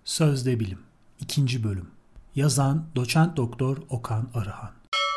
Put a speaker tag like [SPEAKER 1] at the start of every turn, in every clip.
[SPEAKER 1] Sözde Bilim 2. Bölüm. Yazan Doçent Doktor Okan Arıhan.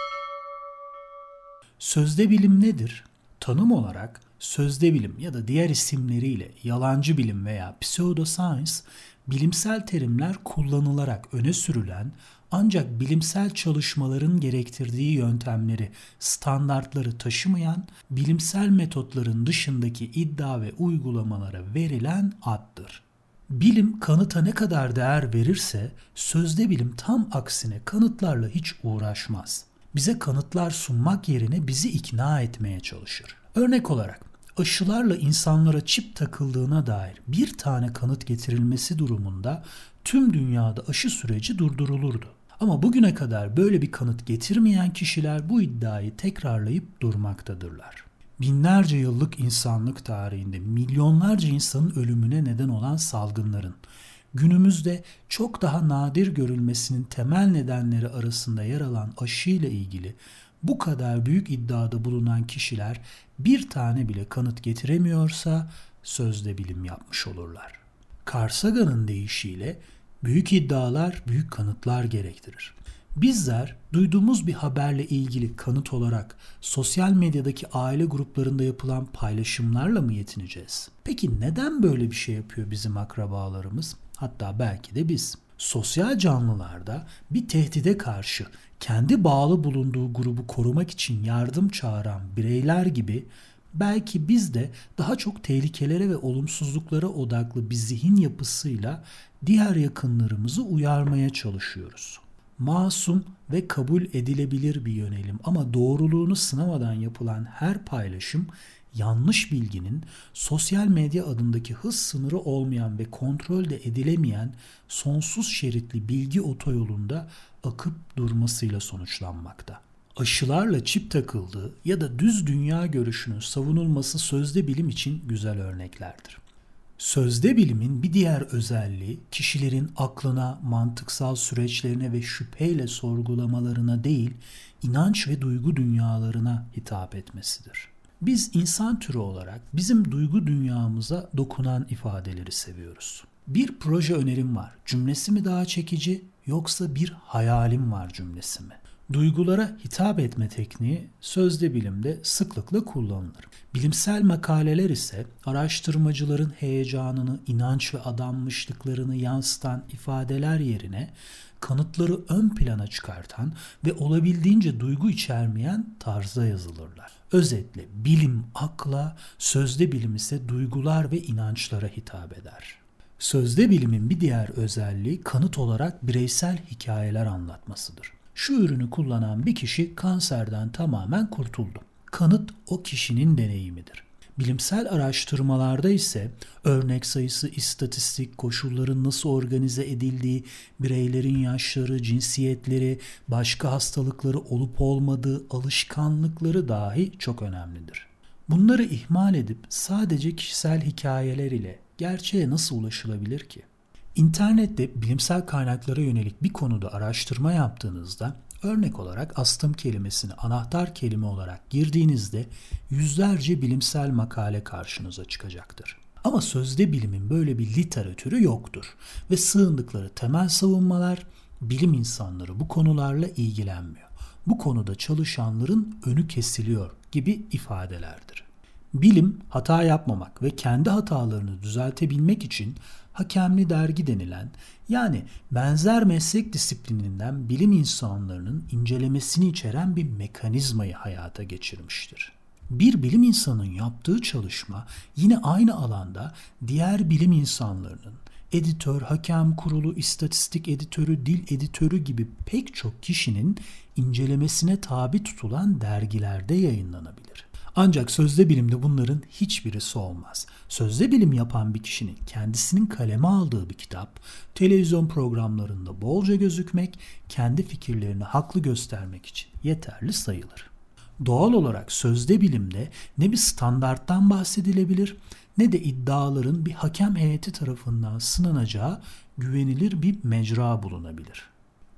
[SPEAKER 1] Sözde bilim nedir? Tanım olarak sözde bilim ya da diğer isimleriyle yalancı bilim veya pseudoscience, bilimsel terimler kullanılarak öne sürülen ancak bilimsel çalışmaların gerektirdiği yöntemleri, standartları taşımayan, bilimsel metotların dışındaki iddia ve uygulamalara verilen addır. Bilim kanıta ne kadar değer verirse, sözde bilim tam aksine kanıtlarla hiç uğraşmaz. Bize kanıtlar sunmak yerine bizi ikna etmeye çalışır. Örnek olarak aşılarla insanlara çip takıldığına dair bir tane kanıt getirilmesi durumunda tüm dünyada aşı süreci durdurulurdu. Ama bugüne kadar böyle bir kanıt getirmeyen kişiler bu iddiayı tekrarlayıp durmaktadırlar. Binlerce yıllık insanlık tarihinde milyonlarca insanın ölümüne neden olan salgınların günümüzde çok daha nadir görülmesinin temel nedenleri arasında yer alan aşıyla ilgili bu kadar büyük iddiada bulunan kişiler bir tane bile kanıt getiremiyorsa sözde bilim yapmış olurlar. Carl Sagan'ın deyişiyle büyük iddialar büyük kanıtlar gerektirir. Bizler duyduğumuz bir haberle ilgili kanıt olarak sosyal medyadaki aile gruplarında yapılan paylaşımlarla mı yetineceğiz? Peki neden böyle bir şey yapıyor bizim akrabalarımız? Hatta belki de biz. Sosyal canlılarda bir tehdide karşı kendi bağlı bulunduğu grubu korumak için yardım çağıran bireyler gibi belki biz de daha çok tehlikelere ve olumsuzluklara odaklı bir zihin yapısıyla diğer yakınlarımızı uyarmaya çalışıyoruz. Masum ve kabul edilebilir bir yönelim ama doğruluğunu sınamadan yapılan her paylaşım yanlış bilginin sosyal medya adındaki hız sınırı olmayan ve kontrol de edilemeyen sonsuz şeritli bilgi otoyolunda akıp durmasıyla sonuçlanmakta. Aşılarla çip takıldığı ya da düz dünya görüşünün savunulması sözde bilim için güzel örneklerdir. Sözde bilimin bir diğer özelliği kişilerin aklına, mantıksal süreçlerine ve şüpheyle sorgulamalarına değil, inanç ve duygu dünyalarına hitap etmesidir. Biz insan türü olarak bizim duygu dünyamıza dokunan ifadeleri seviyoruz. Bir proje önerim var cümlesi mi daha çekici yoksa bir hayalim var cümlesi mi? Duygulara hitap etme tekniği sözde bilimde sıklıkla kullanılır. Bilimsel makaleler ise araştırmacıların heyecanını, inanç ve adanmışlıklarını yansıtan ifadeler yerine kanıtları ön plana çıkartan ve olabildiğince duygu içermeyen tarzda yazılırlar. Özetle bilim akla, sözde bilim ise duygular ve inançlara hitap eder. Sözde bilimin bir diğer özelliği kanıt olarak bireysel hikayeler anlatmasıdır. Şu ürünü kullanan bir kişi kanserden tamamen kurtuldu. Kanıt o kişinin deneyimidir. Bilimsel araştırmalarda ise örnek sayısı, istatistik, koşulların nasıl organize edildiği, bireylerin yaşları, cinsiyetleri, başka hastalıkları olup olmadığı, alışkanlıkları dahi çok önemlidir. Bunları ihmal edip sadece kişisel hikayeler ile gerçeğe nasıl ulaşılabilir ki? İnternette bilimsel kaynaklara yönelik bir konuda araştırma yaptığınızda örnek olarak astım kelimesini anahtar kelime olarak girdiğinizde yüzlerce bilimsel makale karşınıza çıkacaktır. Ama sözde bilimin böyle bir literatürü yoktur ve sığındıkları temel savunmalar bilim insanları bu konularla ilgilenmiyor. Bu konuda çalışanların önü kesiliyor gibi ifadelerdir. Bilim hata yapmamak ve kendi hatalarını düzeltebilmek için hakemli dergi denilen yani benzer meslek disiplininden bilim insanlarının incelemesini içeren bir mekanizmayı hayata geçirmiştir. Bir bilim insanının yaptığı çalışma yine aynı alanda diğer bilim insanlarının editör, hakem kurulu, istatistik editörü, dil editörü gibi pek çok kişinin incelemesine tabi tutulan dergilerde yayınlanabilir. Ancak sözde bilimde bunların hiçbirisi olmaz. Sözde bilim yapan bir kişinin kendisinin kaleme aldığı bir kitap, televizyon programlarında bolca gözükmek, kendi fikirlerini haklı göstermek için yeterli sayılır. Doğal olarak sözde bilimde ne bir standarttan bahsedilebilir ne de iddiaların bir hakem heyeti tarafından sınanacağı güvenilir bir mecra bulunabilir.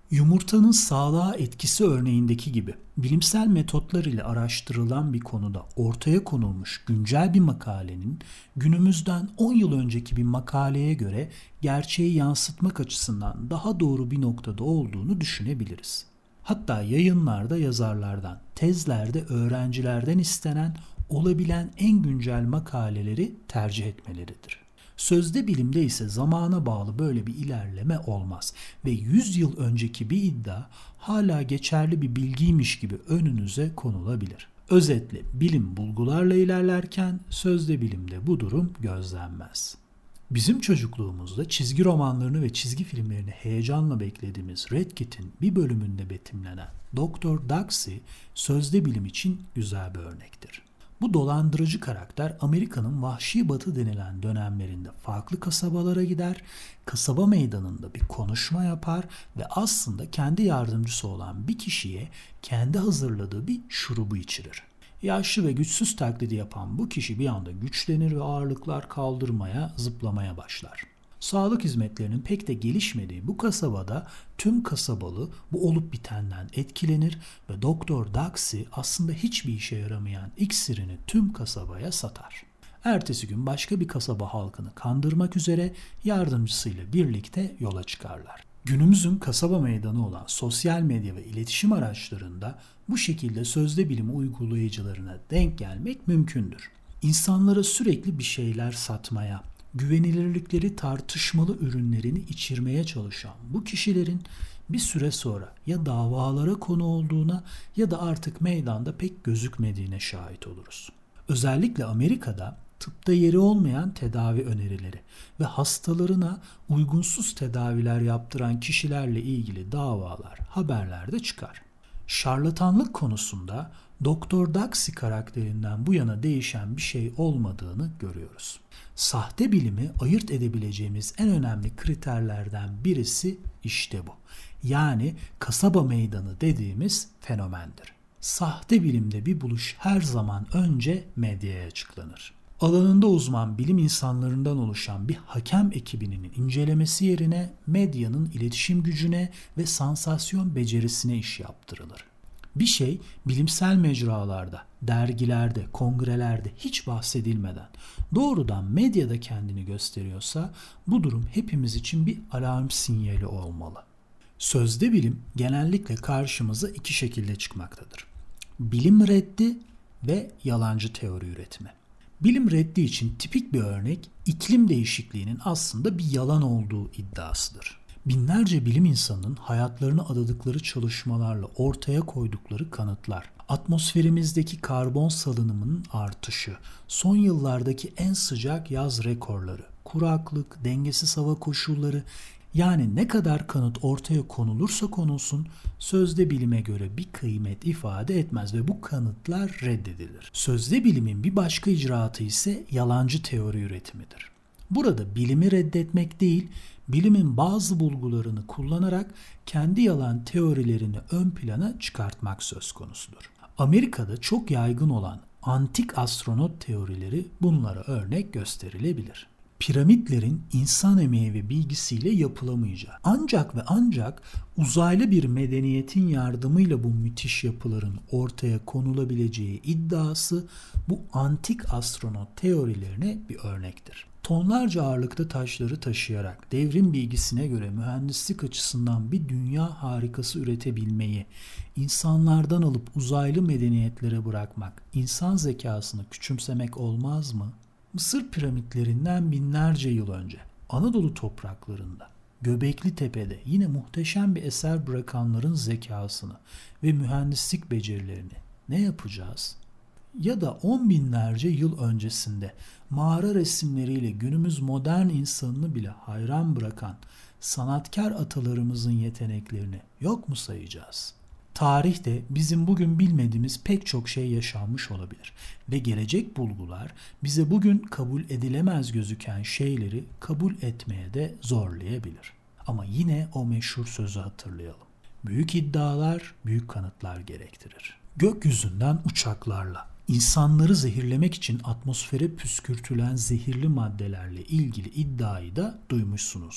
[SPEAKER 1] Yumurtanın sağlığa etkisi örneğindeki gibi bilimsel metotlar ile araştırılan bir konuda ortaya konulmuş güncel bir makalenin günümüzden 10 yıl önceki bir makaleye göre gerçeği yansıtmak açısından daha doğru bir noktada olduğunu düşünebiliriz. Hatta yayınlarda yazarlardan, tezlerde öğrencilerden istenen olabilen en güncel makaleleri tercih etmeleridir. Sözde bilimde ise zamana bağlı böyle bir ilerleme olmaz ve 100 yıl önceki bir iddia hala geçerli bir bilgiymiş gibi önünüze konulabilir. Özetle bilim bulgularla ilerlerken sözde bilimde bu durum gözlenmez. Bizim çocukluğumuzda çizgi romanlarını ve çizgi filmlerini heyecanla beklediğimiz Red Kit'in bir bölümünde betimlenen Doktor Doxy sözde bilim için güzel bir örnektir. Bu dolandırıcı karakter Amerika'nın vahşi batı denilen dönemlerinde farklı kasabalara gider, kasaba meydanında bir konuşma yapar ve aslında kendi yardımcısı olan bir kişiye kendi hazırladığı bir şurubu içirir. Yaşlı ve güçsüz taklidi yapan bu kişi bir anda güçlenir ve ağırlıklar kaldırmaya, zıplamaya başlar. Sağlık hizmetlerinin pek de gelişmediği bu kasabada tüm kasabalı bu olup bitenden etkilenir ve Doktor Doxy aslında hiçbir işe yaramayan iksirini tüm kasabaya satar. Ertesi gün başka bir kasaba halkını kandırmak üzere yardımcısıyla birlikte yola çıkarlar. Günümüzün kasaba meydanı olan sosyal medya ve iletişim araçlarında bu şekilde sözde bilim uygulayıcılarına denk gelmek mümkündür. İnsanlara sürekli bir şeyler satmaya, güvenilirlikleri tartışmalı ürünlerini içirmeye çalışan bu kişilerin bir süre sonra ya davalara konu olduğuna ya da artık meydanda pek gözükmediğine şahit oluruz. Özellikle Amerika'da tıpta yeri olmayan tedavi önerileri ve hastalarına uygunsuz tedaviler yaptıran kişilerle ilgili davalar haberlerde çıkar. Şarlatanlık konusunda Doktor Doxy karakterinden bu yana değişen bir şey olmadığını görüyoruz. Sahte bilimi ayırt edebileceğimiz en önemli kriterlerden birisi işte bu. Yani kasaba meydanı dediğimiz fenomendir. Sahte bilimde bir buluş her zaman önce medyaya açıklanır. Alanında uzman bilim insanlarından oluşan bir hakem ekibinin incelemesi yerine medyanın iletişim gücüne ve sansasyon becerisine iş yaptırılır. Bir şey bilimsel mecralarda, dergilerde, kongrelerde hiç bahsedilmeden doğrudan medyada kendini gösteriyorsa bu durum hepimiz için bir alarm sinyali olmalı. Sözde bilim genellikle karşımıza iki şekilde çıkmaktadır. Bilim reddi ve yalancı teori üretimi. Bilim reddi için tipik bir örnek iklim değişikliğinin aslında bir yalan olduğu iddiasıdır. Binlerce bilim insanının hayatlarını adadıkları çalışmalarla ortaya koydukları kanıtlar, atmosferimizdeki karbon salınımının artışı, son yıllardaki en sıcak yaz rekorları, kuraklık, dengesiz hava koşulları, yani ne kadar kanıt ortaya konulursa konulsun sözde bilime göre bir kıymet ifade etmez ve bu kanıtlar reddedilir. Sözde bilimin bir başka icraatı ise yalancı teori üretimidir. Burada bilimi reddetmek değil, bilimin bazı bulgularını kullanarak kendi yalan teorilerini ön plana çıkartmak söz konusudur. Amerika'da çok yaygın olan antik astronot teorileri bunlara örnek gösterilebilir. Piramitlerin insan emeği ve bilgisiyle yapılamayacağı, ancak ve ancak uzaylı bir medeniyetin yardımıyla bu müthiş yapıların ortaya konulabileceği iddiası bu antik astronot teorilerine bir örnektir. Tonlarca ağırlıkta taşları taşıyarak devrim bilgisine göre mühendislik açısından bir dünya harikası üretebilmeyi, insanlardan alıp uzaylı medeniyetlere bırakmak, insan zekasını küçümsemek olmaz mı? Mısır piramitlerinden binlerce yıl önce Anadolu topraklarında Göbekli Tepe'de yine muhteşem bir eser bırakanların zekasını ve mühendislik becerilerini ne yapacağız? Ya da 10 binlerce yıl öncesinde mağara resimleriyle günümüz modern insanını bile hayran bırakan sanatkar atalarımızın yeteneklerini yok mu sayacağız? Tarihte bizim bugün bilmediğimiz pek çok şey yaşanmış olabilir ve gelecek bulgular bize bugün kabul edilemez gözüken şeyleri kabul etmeye de zorlayabilir. Ama yine o meşhur sözü hatırlayalım. Büyük iddialar büyük kanıtlar gerektirir. Gökyüzünden uçaklarla insanları zehirlemek için atmosfere püskürtülen zehirli maddelerle ilgili iddiayı da duymuşsunuzdur.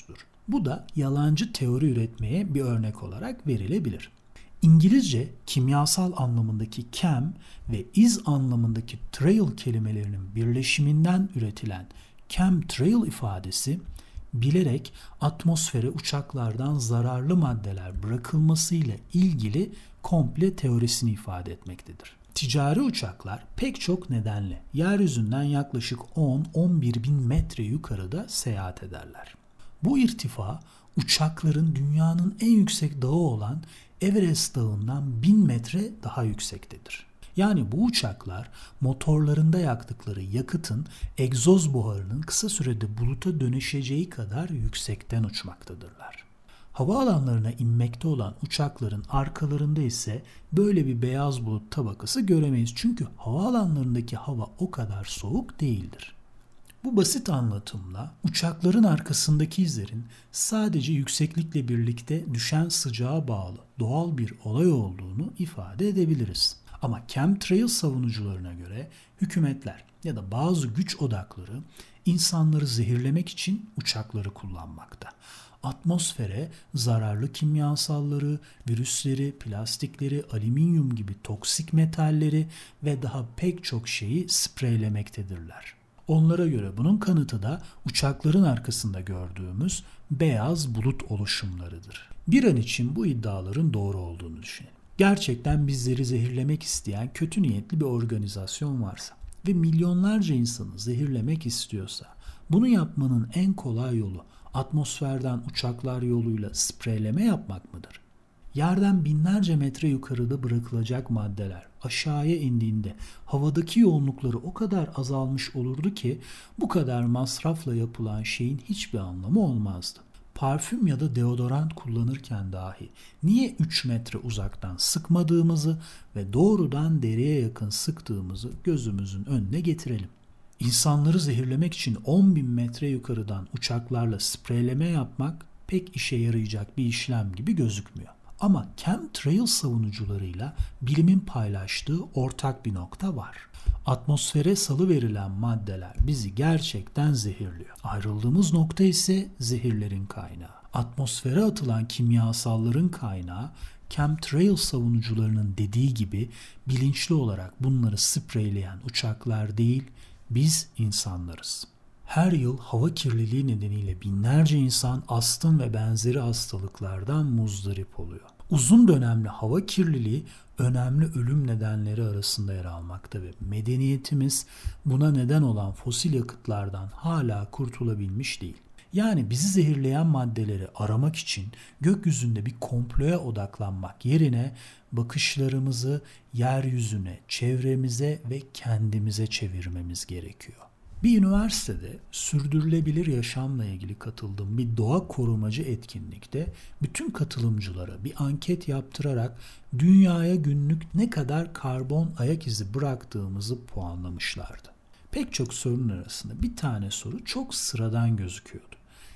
[SPEAKER 1] Bu da yalancı teori üretmeye bir örnek olarak verilebilir. İngilizce kimyasal anlamındaki chem ve is anlamındaki trail kelimelerinin birleşiminden üretilen chemtrail ifadesi bilerek atmosfere uçaklardan zararlı maddeler bırakılmasıyla ilgili komple teorisini ifade etmektedir. Ticari uçaklar pek çok nedenle yeryüzünden yaklaşık 10-11 bin metre yukarıda seyahat ederler. Bu irtifa uçakların dünyanın en yüksek dağı olan Everest Dağı'ndan 1000 metre daha yüksektedir. Yani bu uçaklar motorlarında yaktıkları yakıtın egzoz buharının kısa sürede buluta dönüşeceği kadar yüksekten uçmaktadırlar. Havaalanlarına inmekte olan uçakların arkalarında ise böyle bir beyaz bulut tabakası göremeyiz. Çünkü havaalanlarındaki hava o kadar soğuk değildir. Bu basit anlatımla uçakların arkasındaki izlerin sadece yükseklikle birlikte düşen sıcağa bağlı doğal bir olay olduğunu ifade edebiliriz. Ama chemtrail savunucularına göre hükümetler ya da bazı güç odakları insanları zehirlemek için uçakları kullanmakta. Atmosfere zararlı kimyasalları, virüsleri, plastikleri, alüminyum gibi toksik metalleri ve daha pek çok şeyi spreylemektedirler. Onlara göre bunun kanıtı da uçakların arkasında gördüğümüz beyaz bulut oluşumlarıdır. Bir an için bu iddiaların doğru olduğunu düşünelim. Gerçekten bizleri zehirlemek isteyen kötü niyetli bir organizasyon varsa ve milyonlarca insanı zehirlemek istiyorsa, bunu yapmanın en kolay yolu atmosferden uçaklar yoluyla spreyleme yapmak mıdır? Yerden binlerce metre yukarıda bırakılacak maddeler aşağıya indiğinde havadaki yoğunlukları o kadar azalmış olurdu ki bu kadar masrafla yapılan şeyin hiçbir anlamı olmazdı. Parfüm ya da deodorant kullanırken dahi niye 3 metre uzaktan sıkmadığımızı ve doğrudan dereye yakın sıktığımızı gözümüzün önüne getirelim. İnsanları zehirlemek için 10.000 metre yukarıdan uçaklarla spreyleme yapmak pek işe yarayacak bir işlem gibi gözükmüyor. Ama chemtrail savunucularıyla bilimin paylaştığı ortak bir nokta var. Atmosfere salıverilen maddeler bizi gerçekten zehirliyor. Ayrıldığımız nokta ise zehirlerin kaynağı. Atmosfere atılan kimyasalların kaynağı chemtrail savunucularının dediği gibi bilinçli olarak bunları spreyleyen uçaklar değil, biz insanlarız. Her yıl hava kirliliği nedeniyle binlerce insan astım ve benzeri hastalıklardan muzdarip oluyor. Uzun dönemli hava kirliliği önemli ölüm nedenleri arasında yer almakta ve medeniyetimiz buna neden olan fosil yakıtlardan hala kurtulabilmiş değil. Yani bizi zehirleyen maddeleri aramak için gökyüzünde bir komploya odaklanmak yerine bakışlarımızı yeryüzüne, çevremize ve kendimize çevirmemiz gerekiyor. Bir üniversitede sürdürülebilir yaşamla ilgili katıldığım bir doğa korumacı etkinlikte bütün katılımcılara bir anket yaptırarak dünyaya günlük ne kadar karbon ayak izi bıraktığımızı puanlamışlardı. Pek çok sorunun arasında bir tane soru çok sıradan gözüküyordu.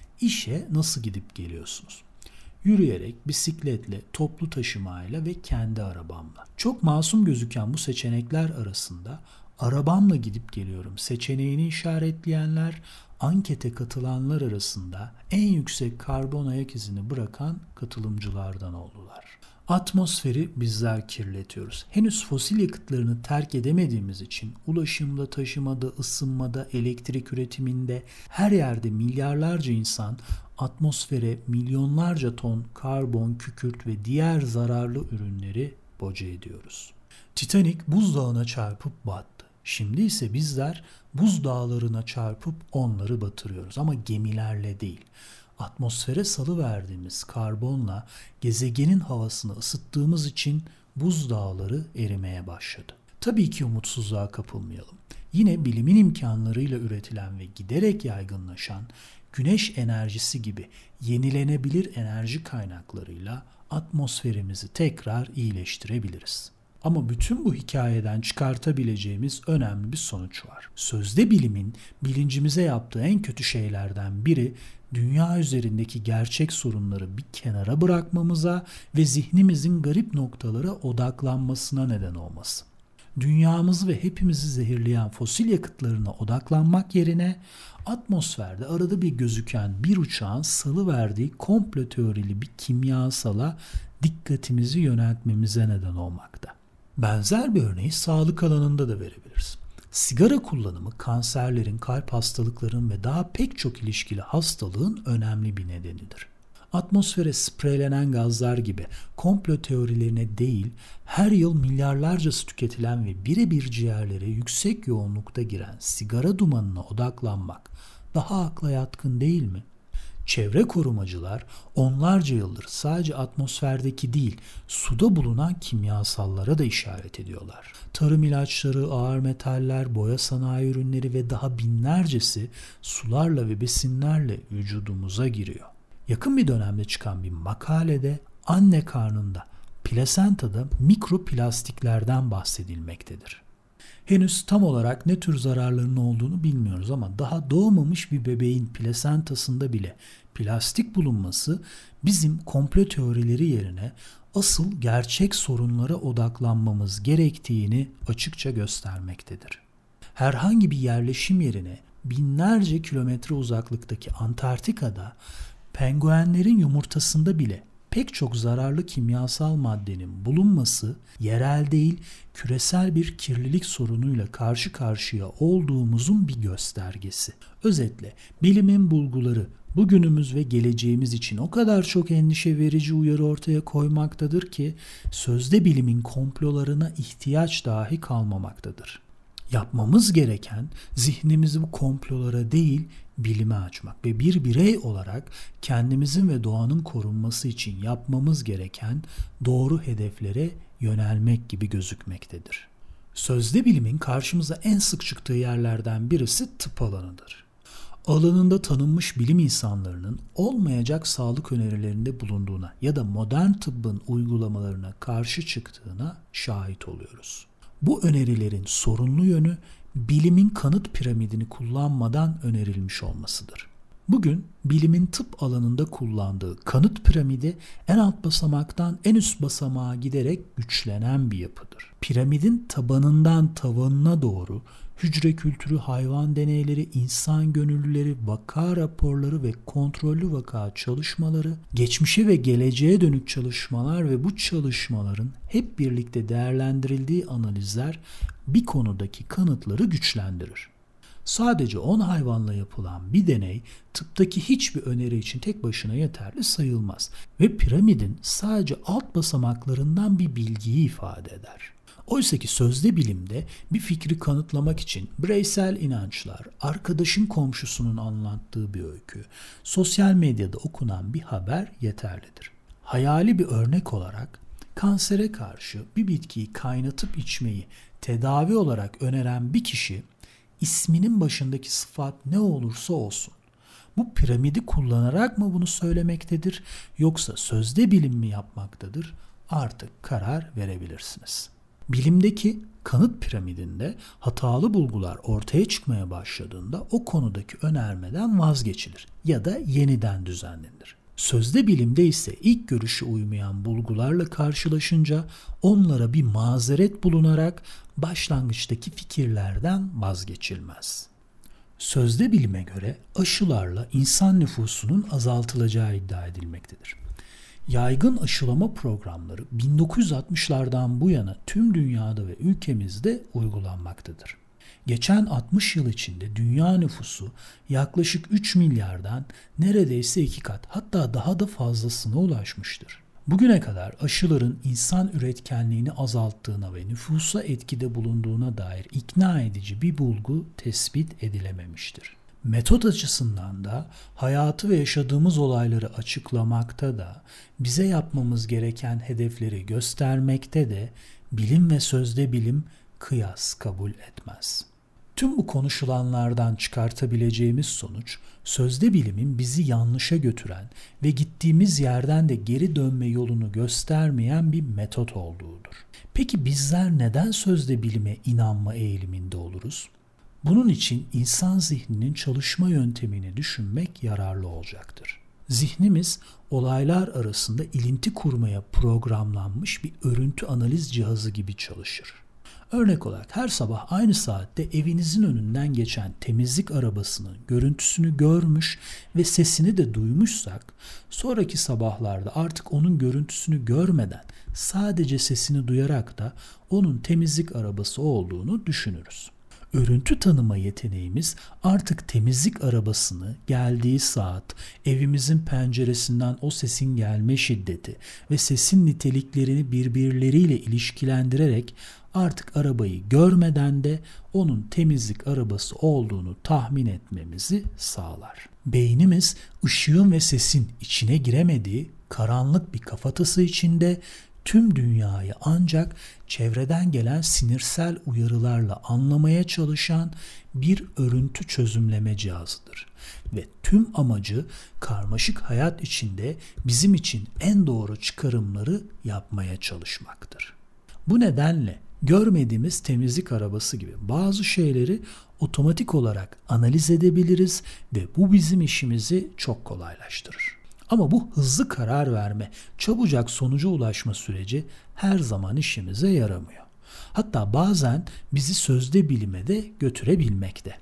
[SPEAKER 1] İşe nasıl gidip geliyorsunuz? Yürüyerek, bisikletle, toplu taşımayla ve kendi arabamla. Çok masum gözüken bu seçenekler arasında arabamla gidip geliyorum seçeneğini işaretleyenler ankete katılanlar arasında en yüksek karbon ayak izini bırakan katılımcılardan oldular. Atmosferi bizler kirletiyoruz. Henüz fosil yakıtlarını terk edemediğimiz için ulaşımda, taşımada, ısınmada, elektrik üretiminde her yerde milyarlarca insan atmosfere milyonlarca ton karbon, kükürt ve diğer zararlı ürünleri boca ediyoruz. Titanic buzdağına çarpıp battı. Şimdi ise bizler buz dağlarına çarpıp onları batırıyoruz ama gemilerle değil. Atmosfere salıverdiğimiz karbonla gezegenin havasını ısıttığımız için buz dağları erimeye başladı. Tabii ki umutsuzluğa kapılmayalım. Yine bilimin imkanlarıyla üretilen ve giderek yaygınlaşan güneş enerjisi gibi yenilenebilir enerji kaynaklarıyla atmosferimizi tekrar iyileştirebiliriz. Ama bütün bu hikayeden çıkartabileceğimiz önemli bir sonuç var. Sözde bilimin bilincimize yaptığı en kötü şeylerden biri dünya üzerindeki gerçek sorunları bir kenara bırakmamıza ve zihnimizin garip noktalara odaklanmasına neden olması. dünyamızı ve hepimizi zehirleyen fosil yakıtlarına odaklanmak yerine atmosferde arada bir gözüken bir uçağın salıverdiği komplo teorili bir kimyasala dikkatimizi yöneltmemize neden olmakta. Benzer bir örneği sağlık alanında da verebiliriz. Sigara kullanımı kanserlerin, kalp hastalıklarının ve daha pek çok ilişkili hastalığın önemli bir nedenidir. Atmosfere spreylenen gazlar gibi komplo teorilerine değil, her yıl milyarlarcası tüketilen ve birebir ciğerlere yüksek yoğunlukta giren sigara dumanına odaklanmak daha akla yatkın değil mi? Çevre korumacılar onlarca yıldır sadece atmosferdeki değil, suda bulunan kimyasallara da işaret ediyorlar. Tarım ilaçları, ağır metaller, boya sanayi ürünleri ve daha binlercesi sularla ve besinlerle vücudumuza giriyor. Yakın bir dönemde çıkan bir makalede anne karnında, plasentada mikroplastiklerden bahsedilmektedir. Henüz tam olarak ne tür zararlarının olduğunu bilmiyoruz ama daha doğmamış bir bebeğin plasentasında bile plastik bulunması bizim komplo teorileri yerine asıl gerçek sorunlara odaklanmamız gerektiğini açıkça göstermektedir. Herhangi bir yerleşim yerine binlerce kilometre uzaklıktaki Antarktika'da penguenlerin yumurtasında bile pek çok zararlı kimyasal maddenin bulunması yerel değil, küresel bir kirlilik sorunuyla karşı karşıya olduğumuzun bir göstergesi. Özetle bilimin bulguları bugünümüz ve geleceğimiz için o kadar çok endişe verici uyarı ortaya koymaktadır ki sözde bilimin komplolarına ihtiyaç dahi kalmamaktadır. Yapmamız gereken zihnimizi bu komplolara değil, bilime açmak ve bir birey olarak kendimizin ve doğanın korunması için yapmamız gereken doğru hedeflere yönelmek gibi gözükmektedir. Sözde bilimin karşımıza en sık çıktığı yerlerden birisi tıp alanıdır. Alanında tanınmış bilim insanlarının olmayacak sağlık önerilerinde bulunduğuna ya da modern tıbbın uygulamalarına karşı çıktığına şahit oluyoruz. Bu önerilerin sorunlu yönü bilimin kanıt piramidini kullanmadan önerilmiş olmasıdır. Bugün bilimin tıp alanında kullandığı kanıt piramidi en alt basamaktan en üst basamağa giderek güçlenen bir yapıdır. Piramidin tabanından tavanına doğru hücre kültürü, hayvan deneyleri, insan gönüllüleri, vaka raporları ve kontrollü vaka çalışmaları, geçmişe ve geleceğe dönük çalışmalar ve bu çalışmaların hep birlikte değerlendirildiği analizler bir konudaki kanıtları güçlendirir. Sadece 10 hayvanla yapılan bir deney tıptaki hiçbir öneri için tek başına yeterli sayılmaz ve piramidin sadece alt basamaklarından bir bilgiyi ifade eder. Oysaki sözde bilimde bir fikri kanıtlamak için bireysel inançlar, arkadaşın komşusunun anlattığı bir öykü, sosyal medyada okunan bir haber yeterlidir. Hayali bir örnek olarak kansere karşı bir bitkiyi kaynatıp içmeyi tedavi olarak öneren bir kişi isminin başındaki sıfat ne olursa olsun bu piramidi kullanarak mı bunu söylemektedir yoksa sözde bilim mi yapmaktadır? Artık karar verebilirsiniz. Bilimdeki kanıt piramidinde hatalı bulgular ortaya çıkmaya başladığında o konudaki önermeden vazgeçilir ya da yeniden düzenlenir. Sözde bilimde ise ilk görüşe uymayan bulgularla karşılaşınca onlara bir mazeret bulunarak başlangıçtaki fikirlerden vazgeçilmez. Sözde bilime göre aşılarla insan nüfusunun azaltılacağı iddia edilmektedir. Yaygın aşılama programları 1960'lardan bu yana tüm dünyada ve ülkemizde uygulanmaktadır. Geçen 60 yıl içinde dünya nüfusu yaklaşık 3 milyardan neredeyse 2 kat hatta daha da fazlasına ulaşmıştır. Bugüne kadar aşıların insan üretkenliğini azalttığına ve nüfusa etkide bulunduğuna dair ikna edici bir bulgu tespit edilememiştir. Metot açısından da hayatı ve yaşadığımız olayları açıklamakta da bize yapmamız gereken hedefleri göstermekte de bilim ve sözde bilim kıyas kabul etmez. Tüm bu konuşulanlardan çıkartabileceğimiz sonuç, sözde bilimin bizi yanlışa götüren ve gittiğimiz yerden de geri dönme yolunu göstermeyen bir metot olduğudur. Peki bizler neden sözde bilime inanma eğiliminde oluruz? Bunun için insan zihninin çalışma yöntemini düşünmek yararlı olacaktır. Zihnimiz olaylar arasında ilinti kurmaya programlanmış bir örüntü analiz cihazı gibi çalışır. Örnek olarak her sabah aynı saatte evinizin önünden geçen temizlik arabasının görüntüsünü görmüş ve sesini de duymuşsak, sonraki sabahlarda artık onun görüntüsünü görmeden sadece sesini duyarak da onun temizlik arabası olduğunu düşünürüz. Örüntü tanıma yeteneğimiz artık temizlik arabasını geldiği saat, evimizin penceresinden o sesin gelme şiddeti ve sesin niteliklerini birbirleriyle ilişkilendirerek artık arabayı görmeden de onun temizlik arabası olduğunu tahmin etmemizi sağlar. Beynimiz ışığın ve sesin içine giremediği karanlık bir kafatası içinde tüm dünyayı ancak çevreden gelen sinirsel uyarılarla anlamaya çalışan bir örüntü çözümleme cihazıdır. Ve tüm amacı karmaşık hayat içinde bizim için en doğru çıkarımları yapmaya çalışmaktır. Bu nedenle görmediğimiz temizlik arabası gibi bazı şeyleri otomatik olarak analiz edebiliriz ve bu bizim işimizi çok kolaylaştırır. Ama bu hızlı karar verme, çabucak sonuca ulaşma süreci her zaman işimize yaramıyor. Hatta bazen bizi sözde bilime de götürebilmekte.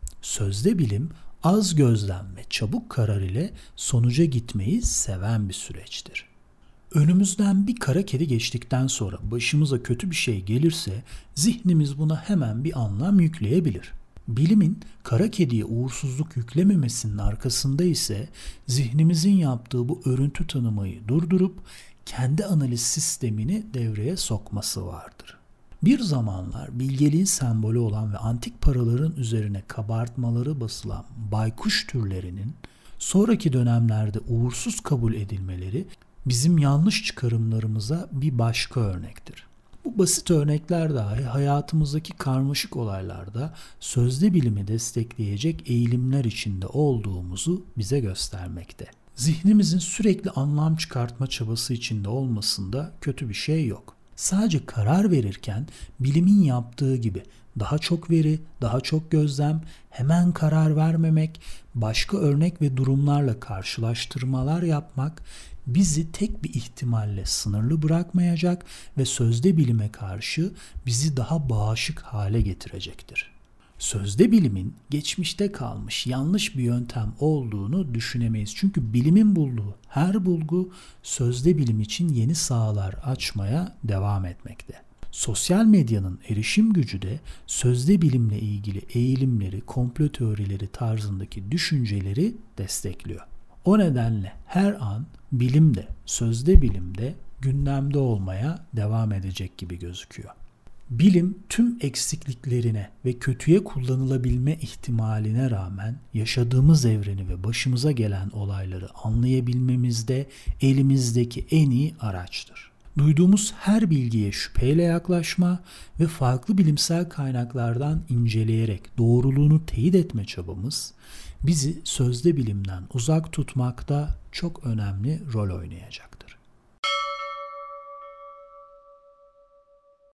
[SPEAKER 1] Sözde bilim az gözlem ve çabuk karar ile sonuca gitmeyi seven bir süreçtir. Önümüzden bir kara kedi geçtikten sonra başımıza kötü bir şey gelirse zihnimiz buna hemen bir anlam yükleyebilir. Bilimin kara kediye uğursuzluk yüklememesinin arkasında ise zihnimizin yaptığı bu örüntü tanımayı durdurup kendi analiz sistemini devreye sokması vardır. Bir zamanlar bilgeliğin sembolü olan ve antik paraların üzerine kabartmaları basılan baykuş türlerinin sonraki dönemlerde uğursuz kabul edilmeleri bizim yanlış çıkarımlarımıza bir başka örnektir. Bu basit örnekler dahi hayatımızdaki karmaşık olaylarda sözde bilimi destekleyecek eğilimler içinde olduğumuzu bize göstermekte. Zihnimizin sürekli anlam çıkartma çabası içinde olmasında kötü bir şey yok. Sadece karar verirken bilimin yaptığı gibi daha çok veri, daha çok gözlem, hemen karar vermemek, başka örnek ve durumlarla karşılaştırmalar yapmak bizi tek bir ihtimalle sınırlı bırakmayacak ve sözde bilime karşı bizi daha bağışık hale getirecektir. Sözde bilimin geçmişte kalmış yanlış bir yöntem olduğunu düşünemeyiz. Çünkü bilimin bulduğu her bulgu sözde bilim için yeni sahalar açmaya devam etmekte. Sosyal medyanın erişim gücü de sözde bilimle ilgili eğilimleri, komplo teorileri tarzındaki düşünceleri destekliyor. O nedenle her an bilimde, sözde bilimde gündemde olmaya devam edecek gibi gözüküyor. Bilim tüm eksikliklerine ve kötüye kullanılabilme ihtimaline rağmen yaşadığımız evreni ve başımıza gelen olayları anlayabilmemizde elimizdeki en iyi araçtır. Duyduğumuz her bilgiye şüpheyle yaklaşma ve farklı bilimsel kaynaklardan inceleyerek doğruluğunu teyit etme çabamız bizi sözde bilimden uzak tutmakta çok önemli rol oynayacak.